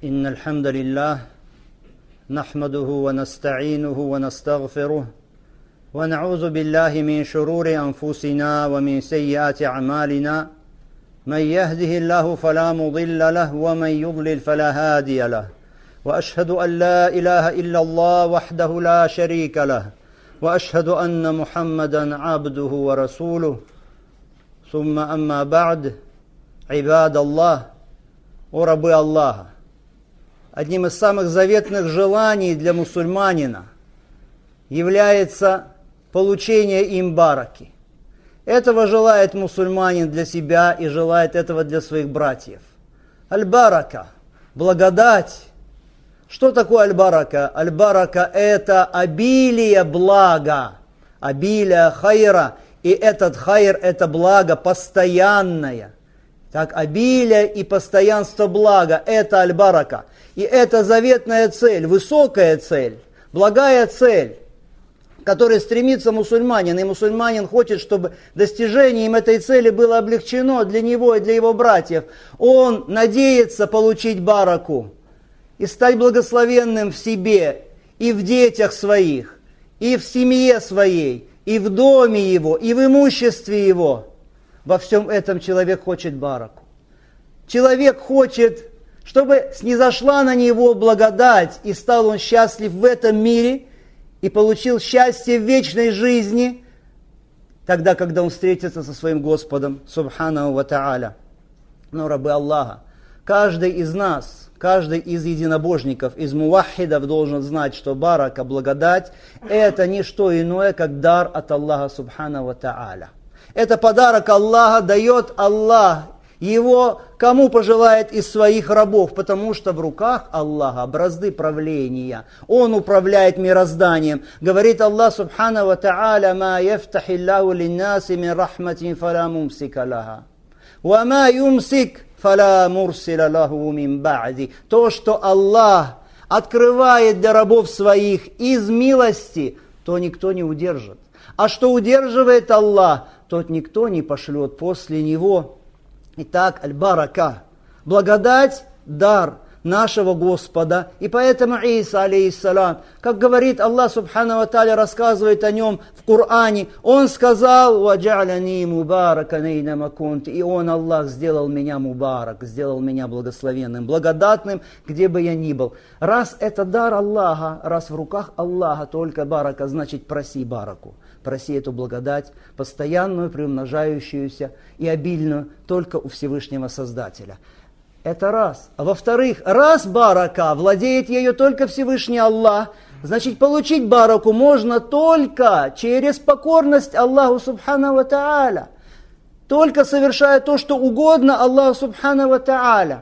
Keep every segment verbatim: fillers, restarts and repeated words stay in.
إن الحمد لله نحمده ونستعينه ونستغفره ونعوذ بالله من شرور أنفسنا ومن سيئات أعمالنا من يهده الله فلا مضل له ومن يضلل فلا هادي له وأشهد أن لا إله إلا الله وحده لا شريك له وأشهد أن محمدا عبده ورسوله ثم أما بعد عباد الله о рабы Аллаха. Одним из самых заветных желаний для мусульманина является получение им бараки. Этого желает мусульманин для себя и желает этого для своих братьев. Аль-барака, благодать. Что такое аль-барака? Аль-барака – это обилие блага, обилие хайра. И этот хайр – это благо постоянное. Так, обилие и постоянство блага – это аль-барака. И это заветная цель, высокая цель, благая цель, к которой стремится мусульманин. И мусульманин хочет, чтобы достижением этой цели было облегчено для него и для его братьев. Он надеется получить бараку и стать благословенным в себе, и в детях своих, и в семье своей, и в доме его, и в имуществе его. Во всем этом человек хочет бараку. Человек хочет, чтобы снизошла на него благодать, и стал он счастлив в этом мире, и получил счастье в вечной жизни, тогда, когда он встретится со своим Господом, субханаху ва та'аля. Но, рабы Аллаха, каждый из нас, каждый из единобожников, из муваххидов должен знать, что барака, благодать, это не что иное, как дар от Аллаха, субханаху ва та'аля. Это подарок Аллаха, дает Аллах его кому пожелает из своих рабов, потому что в руках Аллаха бразды правления. Он управляет мирозданием. Говорит Аллах субханаху ва та'аля: «Ма яфтахиллаху линнаси мин рахматин фала мумсика лаха, ва ма юмсик фала мурсила лаху мин ба'ди». То, что Аллах открывает для рабов своих из милости, то никто не удержит. А что удерживает Аллах, тот никто не пошлет после него. Итак, аль-барака, благодать, дар нашего Господа. И поэтому Иса, алейхиссалам, как говорит Аллах субханаху ва тааля, рассказывает о нем в Коране, он сказал: «Ваджа'ляни мубаракан айнама кунту». И он, Аллах, сделал меня мубарак, сделал меня благословенным, благодатным, где бы я ни был. Раз это дар Аллаха, раз в руках Аллаха только барака, значит проси бараку. Проси эту благодать, постоянную, приумножающуюся и обильную, только у Всевышнего Создателя. Это раз. А во-вторых, раз барака, владеет ею только Всевышний Аллах, значит, получить бараку можно только через покорность Аллаху субханаху ва та'аля. Только совершая то, что угодно Аллаху субханаху ва та'аля.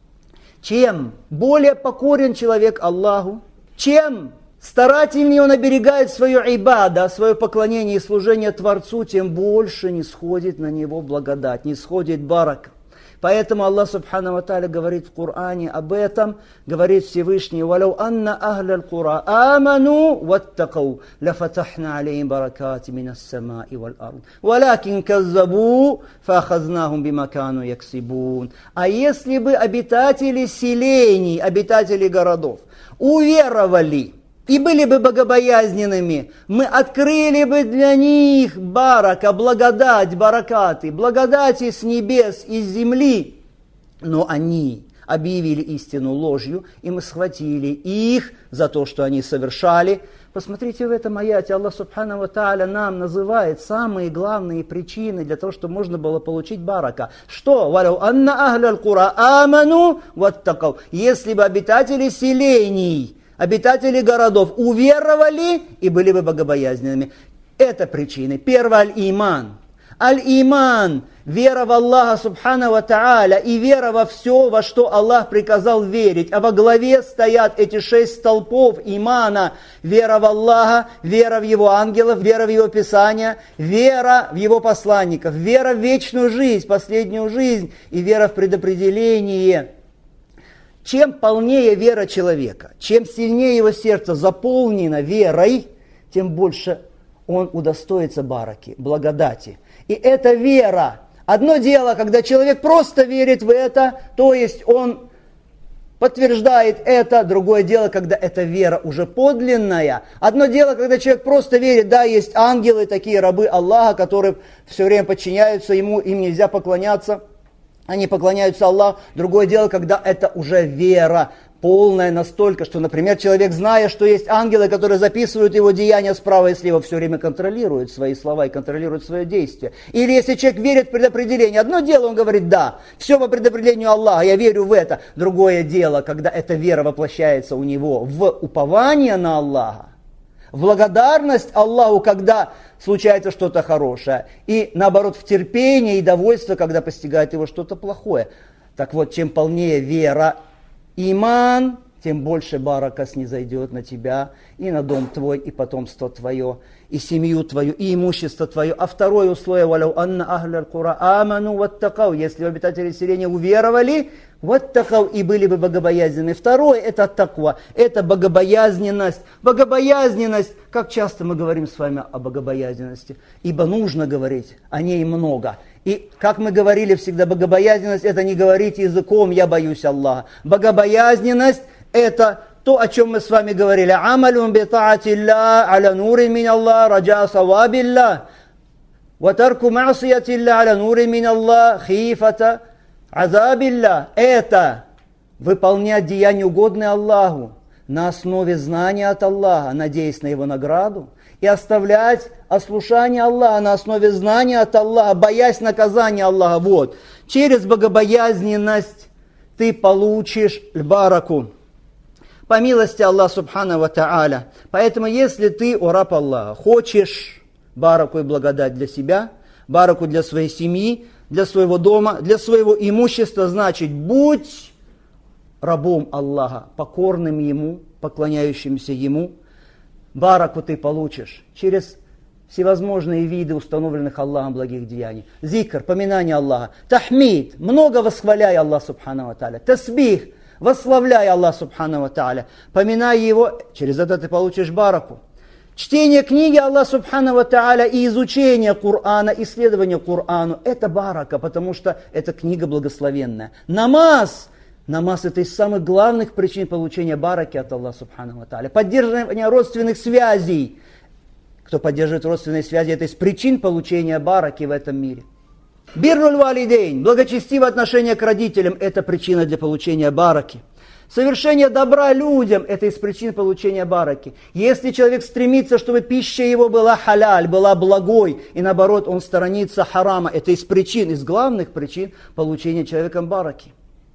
Чем более покорен человек Аллаху, чем старательнее он оберегает свое ибада, свое поклонение и служение Творцу, тем больше не сходит на него благодать, не сходит барака. Поэтому Аллах субханаху ва та'аля говорит в Коране об этом, говорит Всевышний: «Валяу анна ахля аль-кура аману ваттакау, лафатахна алейхим баракати минас самаи валь ард, валякин каззабу, фахазнахум бима кану яксибун». А если бы обитатели селений, обитатели городов уверовали и были бы богобоязненными, мы открыли бы для них барака, благодать, баракаты, благодати с небес и с земли. Но они объявили истину ложью, и мы схватили их за то, что они совершали. Посмотрите, в этом аяте Аллах субханаху ва та'аля нам называет самые главные причины для того, чтобы можно было получить барака. Что? «Валяу анна ахля аль-кура аману ваттакау». Если бы обитатели селений, обитатели городов уверовали и были бы богобоязненными. Это причины. Первое – аль-иман. Аль-иман – вера в Аллаха субханаху ва та'аля и вера во все, во что Аллах приказал верить. А во главе стоят эти шесть столпов имана. Вера в Аллаха, вера в Его ангелов, вера в Его Писания, вера в Его посланников, вера в вечную жизнь, последнюю жизнь и вера в предопределение. Чем полнее вера человека, чем сильнее его сердце заполнено верой, тем больше он удостоится бараки, благодати. И эта вера. Одно дело, когда человек просто верит в это, то есть он подтверждает это. Другое дело, когда эта вера уже подлинная. Одно дело, когда человек просто верит, да, есть ангелы, такие рабы Аллаха, которые все время подчиняются Ему, им нельзя поклоняться, они поклоняются Аллаху. Другое дело, когда это уже вера полная настолько, что, например, человек, зная, что есть ангелы, которые записывают его деяния справа и слева, все время контролирует свои слова и контролирует свое действие. Или если человек верит в предопределение, одно дело, он говорит, да, все по предопределению Аллаха, я верю в это. Другое дело, когда эта вера воплощается у него в упование на Аллаха, в благодарность Аллаху, когда случается что-то хорошее, и наоборот в терпение и довольство, когда постигает его что-то плохое. Так вот, чем полнее вера, иман, тем больше барака снизойдет на тебя, и на дом твой, и потомство твое, и семью твою, и имущество твое. А второе условие, «Валяу анна ахляр кура аману ваттакау», если обитатели селения уверовали, ваттакау, и были бы богобоязненны. Второе, это таква, это богобоязненность. Богобоязненность, как часто мы говорим с вами о богобоязненности, ибо нужно говорить о ней много. И, как мы говорили всегда, богобоязненность – это не говорить языком «я боюсь Аллаха». Богобоязненность – это то, о чем мы с вами говорили. «Амалун би таатилля аля нури мин Аллах, раджа савабилля, ва тарку маасиятилля аля нури мин Аллах, хифата азабилля». Это выполнять деяния, угодные Аллаху, на основе знания от Аллаха, надеясь на Его награду, и оставлять ослушание Аллаха на основе знания от Аллаха, боясь наказания Аллаха. Вот. Через богобоязненность ты получишь бараку, по милости Аллаха субхану ва тааля. Поэтому, если ты, о раб Аллаха, хочешь бараку и благодать для себя, бараку для своей семьи, для своего дома, для своего имущества, значит, будь рабом Аллаха, покорным Ему, поклоняющимся Ему. Бараку ты получишь через всевозможные виды установленных Аллахом благих деяний. Зикр, поминание Аллаха. Тахмид, много восхваляй Аллах субхану ва тааля. Тасбих, восславляй Аллах субхану ва тааля. Поминай Его, через это ты получишь бараку. Чтение книги Аллах субхану ва тааля и изучение Корана, исследование Корану, это барака, потому что это книга благословенная. Намаз. Намаз – это из самых главных причин получения бараки от Аллаха субхану ва тааля. Поддерживание родственных связей. Кто поддерживает родственные связи, это из причин получения бараки в этом мире. Бирруль валидейн, благочестивое отношение к родителям – это причина для получения бараки. Совершение добра людям – это из причин получения бараки. Если человек стремится, чтобы пища его была халяль, была благой, и наоборот он сторонится харама, это из причин, из главных причин получения человеком бараки.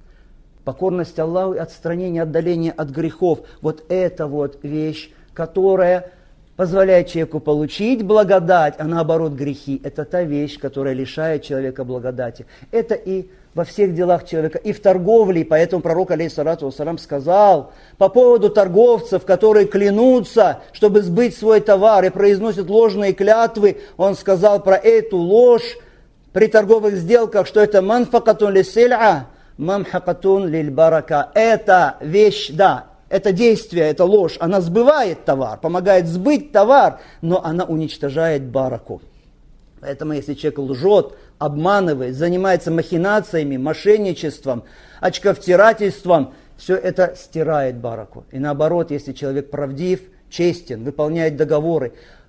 Покорность Аллаху и отстранение, отдаление от грехов. Вот это вот вещь, которая позволяет человеку получить благодать, а наоборот грехи. Это та вещь, которая лишает человека благодати. Это и во всех делах человека, и в торговле. И поэтому пророк, алейхиссалату вассалям, сказал по поводу торговцев, которые клянутся, чтобы сбыть свой товар, и произносят ложные клятвы. Он сказал про эту ложь при торговых сделках, что это манфакатун лиссиль'a, мамхакатун лиль барака. Это вещь, да, это действие, это ложь. Она сбывает товар, помогает сбыть товар, но она уничтожает бараку. Поэтому если человек лжет, обманывает, занимается махинациями, мошенничеством, очковтирательством, все это стирает бараку. И наоборот, если человек правдив, честен, выполняет договоры,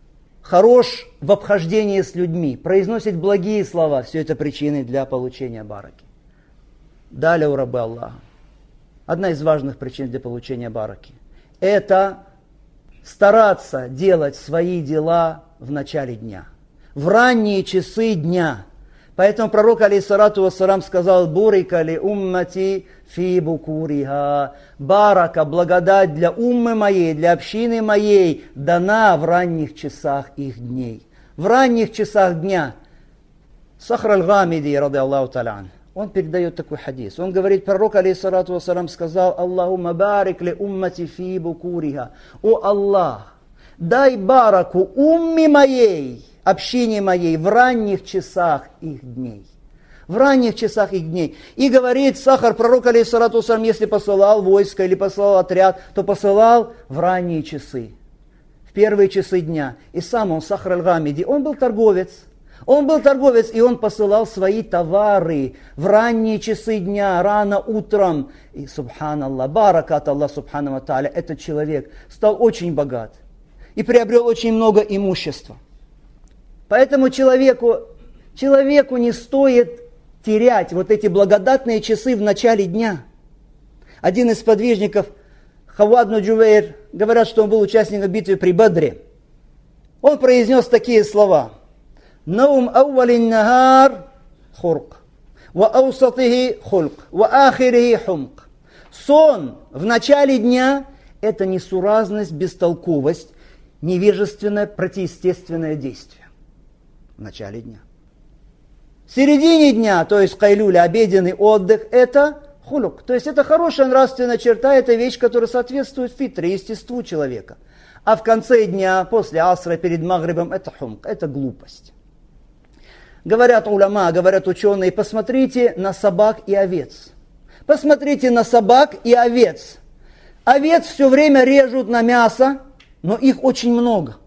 хорош в обхождении с людьми, произносит благие слова, все это причины для получения бараки. Далее у раба Аллаха. Одна из важных причин для получения бараки – это стараться делать свои дела в начале дня, в ранние часы дня. Поэтому пророк, алейхиссалату вассалам, сказал: «Бурика ли уммати фи букуриха». Барака, благодать для уммы моей, для общины моей дана в ранних часах их дней. В ранних часах дня. Сахр аль-Гамиди, ради Аллаху та'аля, он передает такой хадис. Он говорит, пророк, алейхиссалату вассалам, сказал: «Аллахумма барик ли уммати фи букуриха». О Аллах, дай бараку умме моей, общине моей, в ранних часах их дней. В ранних часах их дней. И говорит Сахар, пророк, алейхиссалату вассалам, если посылал войско или посылал отряд, то посылал в ранние часы, в первые часы дня. И сам он, Сахр аль-Гамиди, он был торговец. Он был торговец, и он посылал свои товары в ранние часы дня, рано утром. И, субханаллах, баракат Аллах, субхану тааля, этот человек стал очень богат и приобрел очень много имущества. Поэтому человеку, человеку не стоит терять вот эти благодатные часы в начале дня. Один из подвижников, Хавад ибн Джубейр, говорят, что он был участником битвы при Бадре. Он произнес такие слова. «Наум ауалин нахар хурк, ва аусатихи хульк, ва ахирихи хумк». Сон в начале дня – это несуразность, бестолковость, невежественное, противоестественное действие. В начале дня. В середине дня, то есть кайлюля, обеденный отдых, это хулук. То есть это хорошая нравственная черта, это вещь, которая соответствует фитре, естеству человека. А в конце дня, после асра, перед магрибом, это хумк, это глупость. Говорят уляма, говорят ученые, посмотрите на собак и овец. Посмотрите на собак и овец. Овец все время режут на мясо, но их очень много.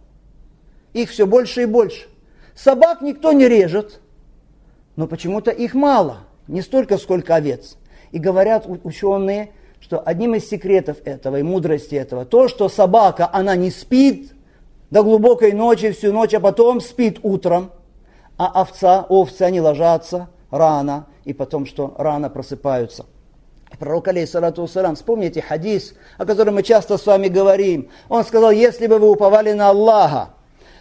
Их все больше и больше. Собак никто не режет, но почему-то их мало, не столько, сколько овец. И говорят ученые, что одним из секретов этого и мудрости этого, то, что собака, она не спит до глубокой ночи, всю ночь, а потом спит утром, а овца, овцы, они ложатся рано, и потом, что рано просыпаются. Пророк, алейхиссалату вассалям, вспомните хадис, о котором мы часто с вами говорим. Он сказал, если бы вы уповали на Аллаха,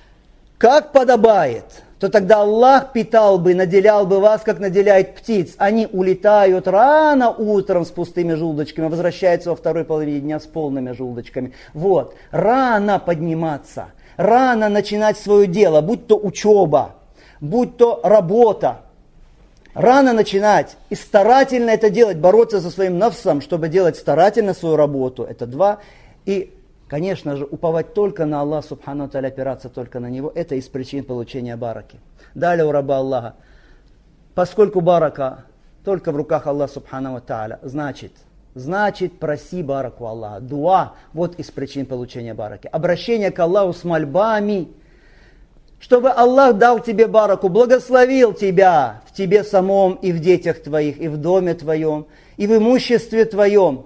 как подобает, то тогда Аллах питал бы, наделял бы вас, как наделяет птиц. Они улетают рано утром с пустыми желудочками, возвращаются во второй половине дня с полными желудочками. Вот, рано подниматься, рано начинать свое дело, будь то учеба, будь то работа. Рано начинать и старательно это делать, бороться со своим нафсом, чтобы делать старательно свою работу. Это два. И, конечно же, уповать только на Аллах, субхану тааля, опираться только на Него. Это из причин получения бараки. Далее у раба Аллаха. Поскольку барака только в руках Аллаха, субхану тааля, значит, значит, проси бараку Аллаха. Дуа, вот из причин получения бараки. Обращение к Аллаху с мольбами, чтобы Аллах дал тебе бараку, благословил тебя в тебе самом и в детях твоих, и в доме твоем, и в имуществе твоем.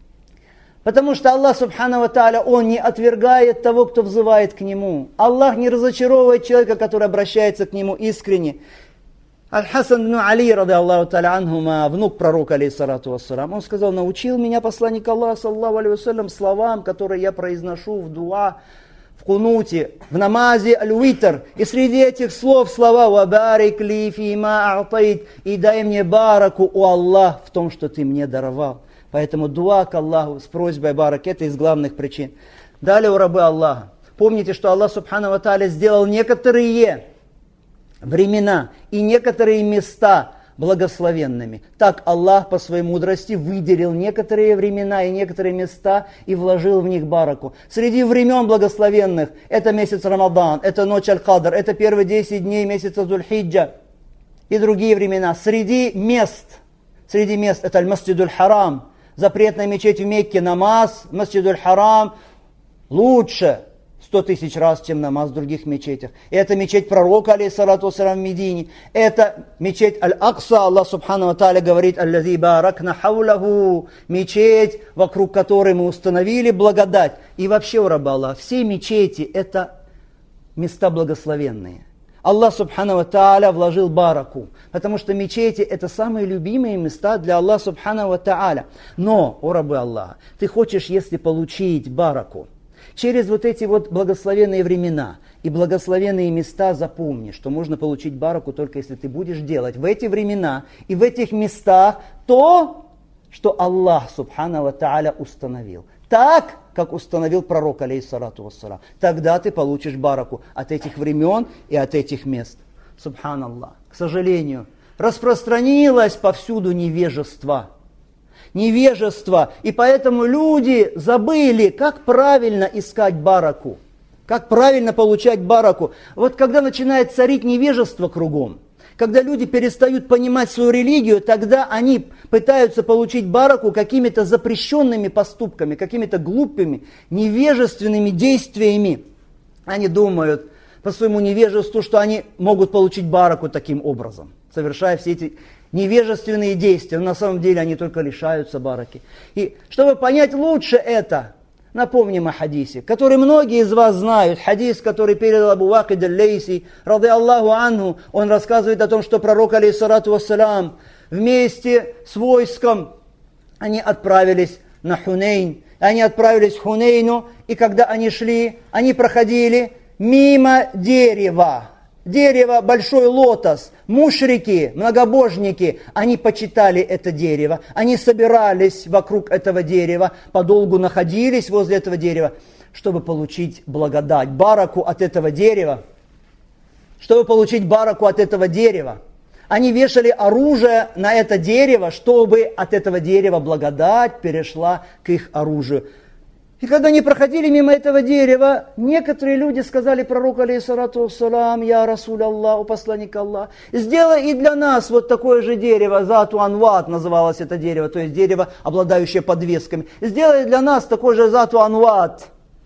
Потому что Аллах, субхану ва тааля, Он не отвергает того, кто взывает к Нему. Аллах не разочаровывает человека, который обращается к Нему искренне. Аль-Хасан ибн Али, ради Аллаху тааля анхума, внук пророка, алейхиссалату вассалам, он сказал, научил меня посланник Аллаха, саллаллаху алейхи вассалям, словам, которые я произношу в дуа, в кунуте, в намазе аль-витр. И среди этих слов слова «Вабарик ли фима а'тайт» и дай мне бараку, о Аллах, в том, что ты мне даровал. Поэтому дуа к Аллаху с просьбой барак, это из главных причин. Далее у рабы Аллаха. Помните, что Аллах субхану ва тааля сделал некоторые времена и некоторые места благословенными. Так Аллах по своей мудрости выделил некоторые времена и некоторые места и вложил в них бараку. Среди времен благословенных это месяц Рамадан, это ночь Аль-Кадр, это первые десять дней месяца Зуль-Хиджа и другие времена. Среди мест, среди мест это Аль-Масджидуль Харам, запретная мечеть в Мекке, намаз, Масджидуль Харам лучше сто тысяч раз, чем намаз в других мечетях. Это мечеть пророка, алейхиссалату вассалям, в Медине. Это мечеть Аль-Акса, Аллах субхану ва тааля говорит, «Аллази баракна хауляху», мечеть, вокруг которой мы установили благодать. И вообще, у раба Аллаха, все мечети – это места благословенные. Аллах субхану ва тааля вложил бараку, потому что мечети – это самые любимые места для Аллаха субхану ва тааля. Но, о рабы Аллаха, ты хочешь, если получить бараку, через вот эти вот благословенные времена и благословенные места, запомни, что можно получить бараку только если ты будешь делать в эти времена и в этих местах то, что Аллах субхану ва тааля установил. Так, как установил пророк, алейхиссалату вассалам. Тогда ты получишь бараку от этих времен и от этих мест. Субханаллах. К сожалению, распространилось повсюду невежество. Невежество. И поэтому люди забыли, как правильно искать бараку. Как правильно получать бараку. Вот когда начинает царить невежество кругом, когда люди перестают понимать свою религию, тогда они пытаются получить бараку какими-то запрещенными поступками, какими-то глупыми, невежественными действиями. Они думают, по своему невежеству, что они могут получить бараку таким образом, совершая все эти невежественные действия. Но на самом деле они только лишаются бараки. И чтобы понять лучше это, напомним о хадисе, который многие из вас знают. Хадис, который передал Абу Вакид аль-Лейси, ради Аллаху анху, он рассказывает о том, что пророк, алейхиссалату вассалям, вместе с войском они отправились на Хунейн. Они отправились в Хунейну, и когда они шли, они проходили мимо дерева. Дерево, большой лотос. Мушрики, многобожники, они почитали это дерево. Они собирались вокруг этого дерева, подолгу находились возле этого дерева, чтобы получить благодать, бараку от этого дерева. Чтобы получить бараку от этого дерева. Они вешали оружие на это дерево, чтобы от этого дерева благодать перешла к их оружию. И когда они проходили мимо этого дерева, некоторые люди сказали пророку, алейхиссалату вассалам, я Расуль Аллах, о посланник Аллах, сделай и для нас вот такое же дерево, зату анват называлось это дерево, то есть дерево, обладающее подвесками. Сделай для нас такое же зату анват,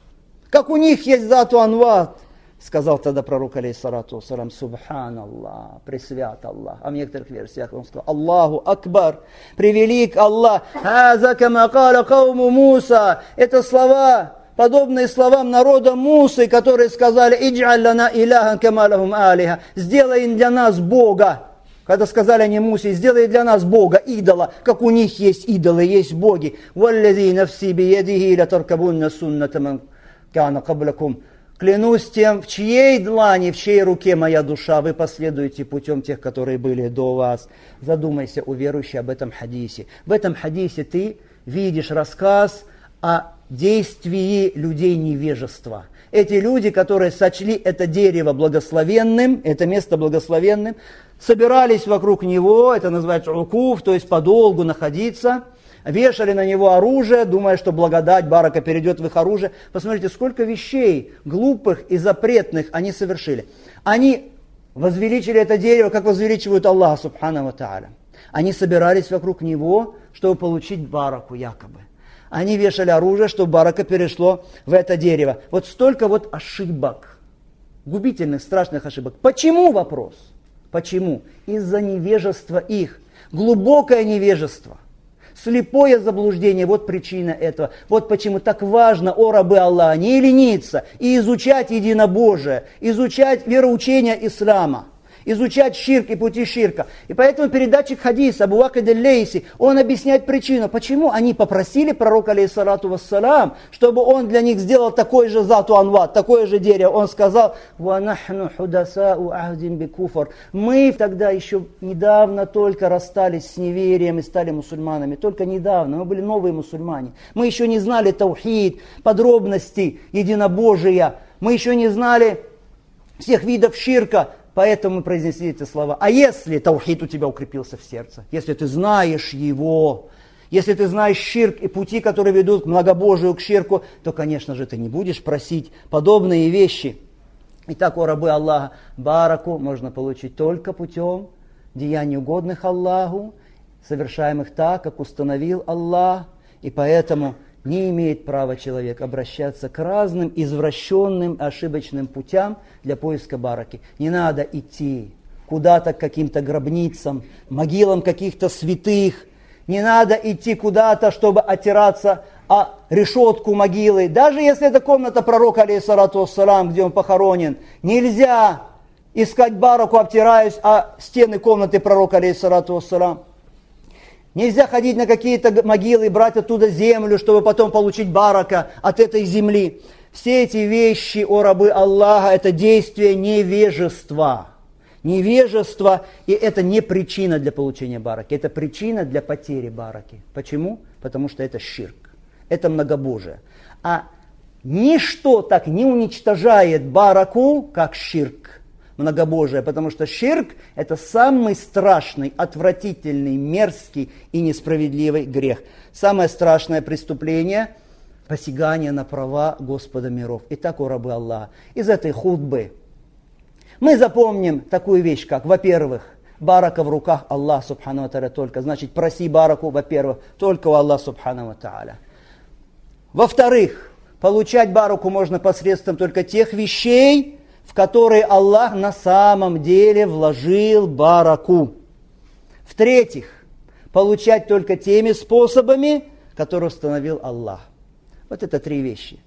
как у них есть зату анват. Сказал тогда пророк, алейхиссалату вассалам, субханаллах, пресвят Аллах. А в некоторых версиях он сказал, Аллаху Акбар, превелик Аллах. Хаза кама каля кауму Муса. Это слова, подобные словам народа Мусы, которые сказали, идж'аль лана иляхан кама лахум алиха. Сделай для нас Бога. Когда сказали они Мусе, сделай для нас Бога, идола, как у них есть идолы, есть боги. Валлази нафси биядихи латаркабунна сунната ман кана каблакум. Клянусь тем, в чьей длани, в чьей руке моя душа, вы последуете путем тех, которые были до вас. Задумайся, о верующий, об этом хадисе. В этом хадисе ты видишь рассказ о действии людей невежества. Эти люди, которые сочли это дерево благословенным, это место благословенным, собирались вокруг него, это называется укуф, то есть подолгу находиться, вешали на него оружие, думая, что благодать, барака перейдет в их оружие. Посмотрите, сколько вещей глупых и запретных они совершили. Они возвеличили это дерево, как возвеличивают Аллах, субхана ва тааля. Они собирались вокруг него, чтобы получить бараку якобы. Они вешали оружие, чтобы барака перешло в это дерево. Вот столько вот ошибок, губительных, страшных ошибок. Почему вопрос? Почему? Из-за невежества их. Глубокое невежество. Слепое заблуждение, вот причина этого. Вот почему так важно, о рабы Аллаха, не лениться и изучать единобожие, изучать вероучение ислама, изучать ширк и пути ширка. И поэтому передатчик хадиса Абу Вакид аль-Лейси, он объясняет причину, почему они попросили пророка, алейхиссалату вассалам, чтобы он для них сделал такой же зату анват, такое же дерево. Он сказал, «Ва нахну худасау ахдин бикуфар». Мы тогда еще недавно только расстались с неверием и стали мусульманами. Только недавно. Мы были новые мусульмане. Мы еще не знали таухид, подробностей единобожия. Мы еще не знали всех видов ширка. Поэтому мы произнесли эти слова. А если таухид у тебя укрепился в сердце, если ты знаешь его, если ты знаешь ширк и пути, которые ведут к многобожию, к ширку, то, конечно же, ты не будешь просить подобные вещи. Итак, о рабы Аллаха, бараку можно получить только путем деяний угодных Аллаху, совершаемых так, как установил Аллах. И поэтому не имеет права человек обращаться к разным извращенным, ошибочным путям для поиска бараки. Не надо идти куда-то к каким-то гробницам, могилам каких-то святых. Не надо идти куда-то, чтобы оттираться о решетку могилы. Даже если это комната пророка, алейхиссалату вассалам, где он похоронен. Нельзя искать бараку, обтираясь о стены комнаты пророка, алейхиссалату вассалам. Нельзя ходить на какие-то могилы и брать оттуда землю, чтобы потом получить барака от этой земли. Все эти вещи, о рабы Аллаха, это действие невежества. Невежество, и это не причина для получения бараки, это причина для потери бараки. Почему? Потому что это ширк, это многобожие. А ничто так не уничтожает бараку, как ширк. Многобожие, потому что ширк – это самый страшный, отвратительный, мерзкий и несправедливый грех. Самое страшное преступление – посягание на права Господа миров. Итак, о рабы Аллаха, из этой хутбы мы запомним такую вещь, как, во-первых, барака в руках Аллаха субхану ва тааля только. Значит, проси бараку, во-первых, только у Аллаха субхану ва тааля. Во-вторых, получать бараку можно посредством только тех вещей, в которые Аллах на самом деле вложил бараку. В-третьих, получать только теми способами, которые установил Аллах. Вот это три вещи.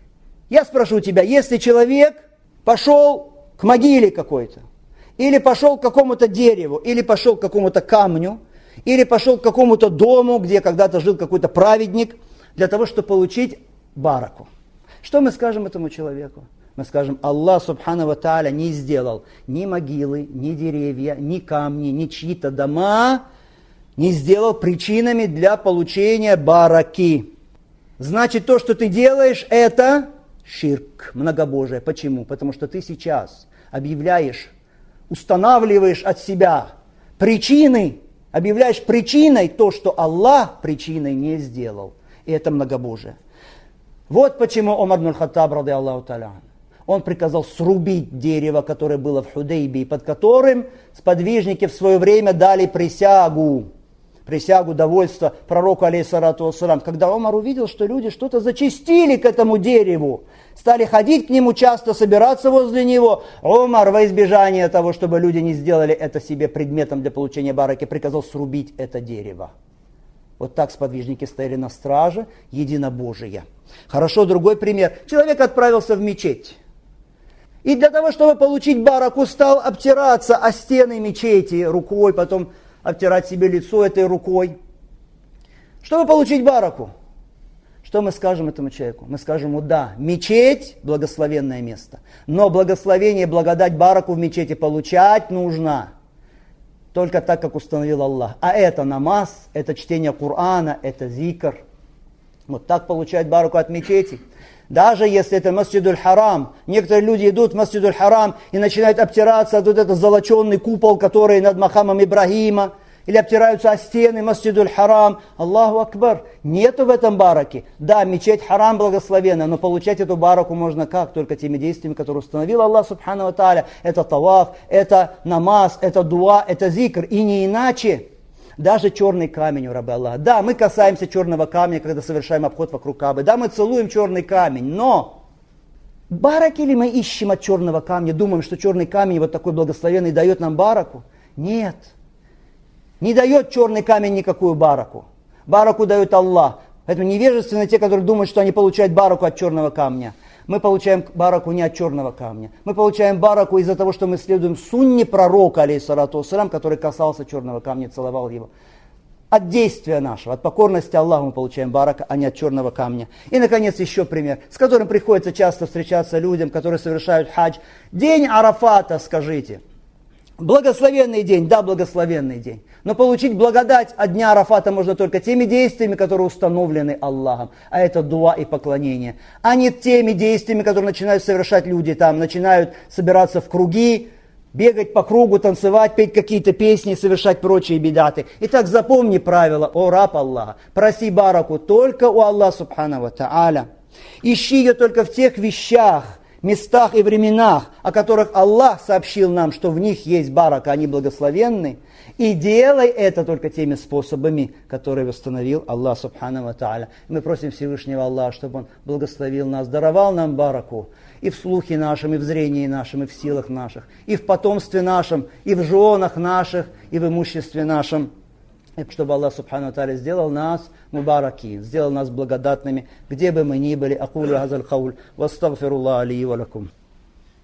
Я спрошу тебя, если человек пошел к могиле какой-то, или пошел к какому-то дереву, или пошел к какому-то камню, или пошел к какому-то дому, где когда-то жил какой-то праведник, для того, чтобы получить бараку. Что мы скажем этому человеку? Мы скажем, Аллах Субхану ва Тааля не сделал ни могилы, ни деревья, ни камни, ни чьи-то дома, не сделал причинами для получения бараки. Значит, то, что ты делаешь, это ширк, многобожие. Почему? Потому что ты сейчас объявляешь, устанавливаешь от себя причины, объявляешь причиной то, что Аллах причиной не сделал. И это многобожие. Вот почему Умар ибн аль-Хаттаб, ради Аллаху та'аля, он приказал срубить дерево, которое было в Худейбии, под которым сподвижники в свое время дали присягу. Присягу довольства пророку, алейхиссалату вассалам. Когда Умар увидел, что люди что-то зачастили к этому дереву, стали ходить к нему, часто собираться возле него, Умар, во избежание того, чтобы люди не сделали это себе предметом для получения бараки, приказал срубить это дерево. Вот так сподвижники стояли на страже единобожия. Хорошо, другой пример. Человек отправился в мечеть. И для того, чтобы получить бараку, стал обтираться о стены мечети рукой, потом обтирать себе лицо этой рукой. Чтобы получить бараку, что мы скажем этому человеку? Мы скажем ему, да, мечеть – благословенное место. Но благословение, благодать, бараку в мечети получать нужно только так, как установил Аллах. А это намаз, это чтение Корана, это зикр. Вот так получать бараку от мечети. Даже если это Масджидуль Харам. Некоторые люди идут в Масджидуль Харам и начинают обтираться от вот этот золоченый купол, который над Макамом Ибрагима. Или обтираются о стены Масджидуль Харам. Аллаху Акбар. Нету в этом бараки. Да, мечеть Харам благословенна, но получать эту бараку можно как? Только теми действиями, которые установил Аллах Субхану ва Тааля. Это таваф, это намаз, это дуа, это зикр. И не иначе. Даже черный камень у рабы Аллаха. Да, мы касаемся черного камня, когда совершаем обход вокруг Каабы. Да, мы целуем черный камень, но бараки ли мы ищем от черного камня? Думаем, что черный камень вот такой благословенный дает нам бараку? Нет. Не дает черный камень никакую бараку. Бараку дает Аллах. Поэтому невежественны те, которые думают, что они получают бараку от черного камня. Мы получаем бараку не от черного камня. Мы получаем бараку из-за того, что мы следуем сунне пророка, алейхиссалату вассалям, который касался черного камня, целовал его. От действия нашего, от покорности Аллаху мы получаем барака, а не от черного камня. И, наконец, еще пример, с которым приходится часто встречаться людям, которые совершают хадж. День Арафата, скажите. Благословенный день, да, благословенный день. Но получить благодать от дня Арафата можно только теми действиями, которые установлены Аллахом. А это дуа и поклонение. А не теми действиями, которые начинают совершать люди там. Начинают собираться в круги, бегать по кругу, танцевать, петь какие-то песни, совершать прочие бидаты. Итак, запомни правило, о раб Аллаха. Проси бараку только у Аллаха Субхану ва Тааля. Ищи ее только в тех вещах, местах и временах, о которых Аллах сообщил нам, что в них есть барака, они благословенны. И делай это только теми способами, которые установил Аллах Субхану ва Тааля. Мы просим Всевышнего Аллаха, чтобы Он благословил нас, даровал нам бараку и в слухе нашем, и в зрении нашем, и в силах наших, и в потомстве нашем, и в женах наших, и в имуществе нашем. И чтобы Аллах Субхану ва Тааля сделал нас мубараки, сделал нас благодатными, где бы мы ни были. Акулю хазаль кауль, вастагфируллах али ва лакум.